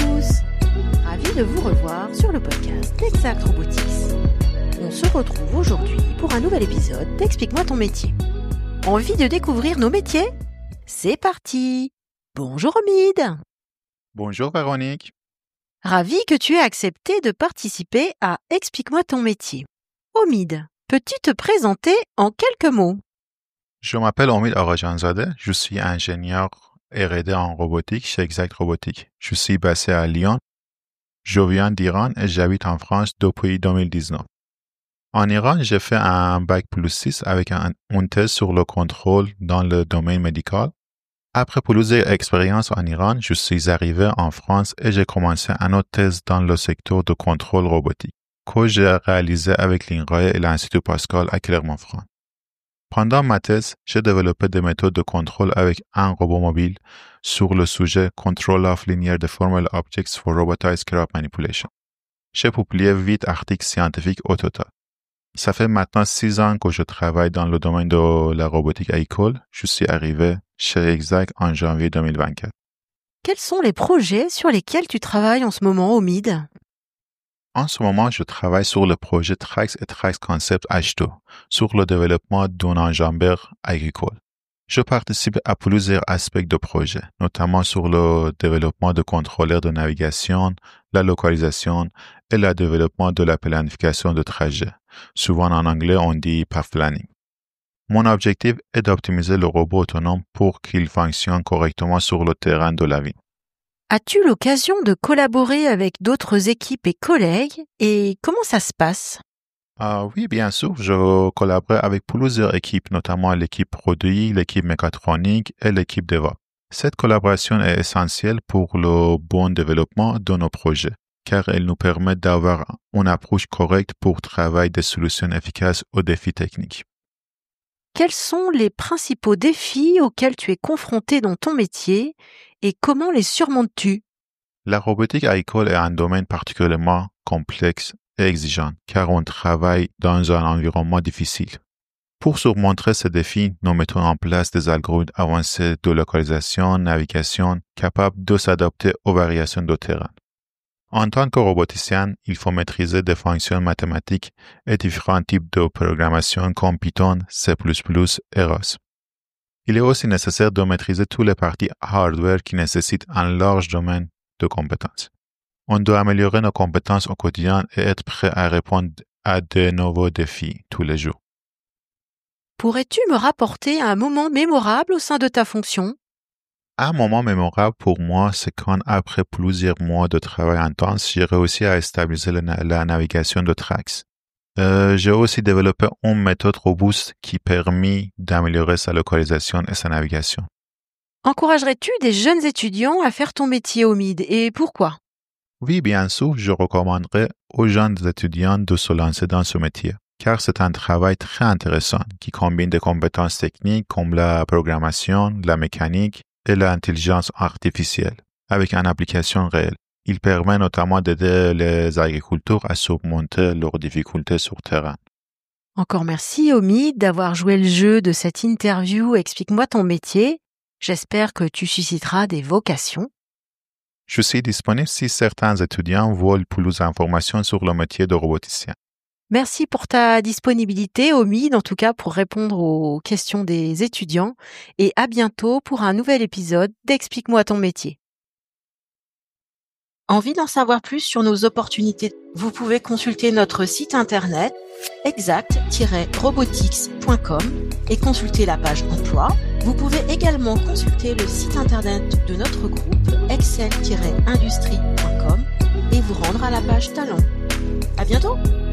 tous! Ravi de vous revoir sur le podcast d'Exact Robotics. On se retrouve aujourd'hui pour un nouvel épisode d'Explique-moi ton métier. Envie de découvrir nos métiers? C'est parti! Bonjour Omid! Bonjour Véronique. Ravi que tu aies accepté de participer à Explique-moi ton métier. Omid, peux-tu te présenter en quelques mots? Je m'appelle Omid Arajanzadeh, je suis ingénieur R&D en robotique chez Exact Robotics. Je suis basé à Lyon. Je viens d'Iran et j'habite en France depuis 2019. En Iran, j'ai fait un bac plus 6 avec une thèse sur le contrôle dans le domaine médical. Après plusieurs expériences en Iran, je suis arrivé en France et j'ai commencé une autre thèse dans le secteur de contrôle robotique que j'ai réalisé avec l'INRAE et l'Institut Pascal à Clermont-Ferrand. Pendant ma thèse, j'ai développé des méthodes de contrôle avec un robot mobile sur le sujet Control of Linear Deformable Objects for Robotized Scrap Manipulation. J'ai publié 8 articles scientifiques au total. Ça fait maintenant 6 ans que je travaille dans le domaine de la robotique à l'école. Je suis arrivé chez Exact en janvier 2024. Quels sont les projets sur lesquels tu travailles en ce moment, Omid? En ce moment, je travaille sur le projet Trax et Trax Concept H2, sur le développement d'un enjambeur agricole. Je participe à plusieurs aspects du projet, notamment sur le développement de contrôleurs de navigation, la localisation et le développement de la planification de trajet. Souvent en anglais, on dit path planning. Mon objectif est d'optimiser le robot autonome pour qu'il fonctionne correctement sur le terrain de la vie. As-tu l'occasion de collaborer avec d'autres équipes et collègues et comment ça se passe? Oui, bien sûr. Je collabore avec plusieurs équipes, notamment l'équipe produit, l'équipe mécatronique et l'équipe DevOps. Cette collaboration est essentielle pour le bon développement de nos projets, car elle nous permet d'avoir une approche correcte pour travailler des solutions efficaces aux défis techniques. Quels sont les principaux défis auxquels tu es confronté dans ton métier et comment les surmontes-tu? La robotique agricole est un domaine particulièrement complexe et exigeant, car on travaille dans un environnement difficile. Pour surmonter ces défis, nous mettons en place des algorithmes avancés de localisation, navigation, capables de s'adapter aux variations de terrain. En tant que roboticien, il faut maîtriser des fonctions mathématiques et différents types de programmation comme Python, C++ et ROS. Il est aussi nécessaire de maîtriser toutes les parties hardware qui nécessitent un large domaine de compétences. On doit améliorer nos compétences au quotidien et être prêt à répondre à de nouveaux défis tous les jours. Pourrais-tu me rapporter un moment mémorable au sein de ta fonction? Un moment mémorable pour moi, c'est quand, après plusieurs mois de travail intense, j'ai réussi à stabiliser la navigation de Trax. J'ai aussi développé une méthode robuste qui permet d'améliorer sa localisation et sa navigation. Encouragerais-tu des jeunes étudiants à faire ton métier, Omid, et pourquoi? Oui, bien sûr, je recommanderais aux jeunes étudiants de se lancer dans ce métier, car c'est un travail très intéressant qui combine des compétences techniques comme la programmation, la mécanique et l'intelligence artificielle, avec une application réelle. Il permet notamment d'aider les agriculteurs à surmonter leurs difficultés sur terrain. Encore merci, Omid, d'avoir joué le jeu de cette interview. Explique-moi ton métier. J'espère que tu susciteras des vocations. Je suis disponible si certains étudiants veulent plus d'informations sur le métier de roboticien. Merci pour ta disponibilité, Omid, en tout cas pour répondre aux questions des étudiants. Et à bientôt pour un nouvel épisode d'Explique-moi ton métier. Envie d'en savoir plus sur nos opportunités? Vous pouvez consulter notre site internet exact-robotics.com et consulter la page emploi. Vous pouvez également consulter le site internet de notre groupe excel-industrie.com et vous rendre à la page talent. À bientôt!